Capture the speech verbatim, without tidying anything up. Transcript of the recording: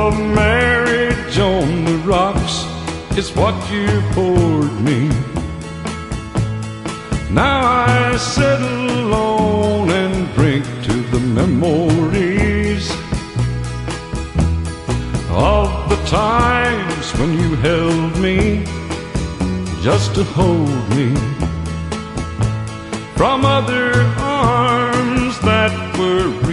of marriage on the rocks is what you poured me. Now I sit alone and drink to the memories of the times when you held me just to hold me from other arms that were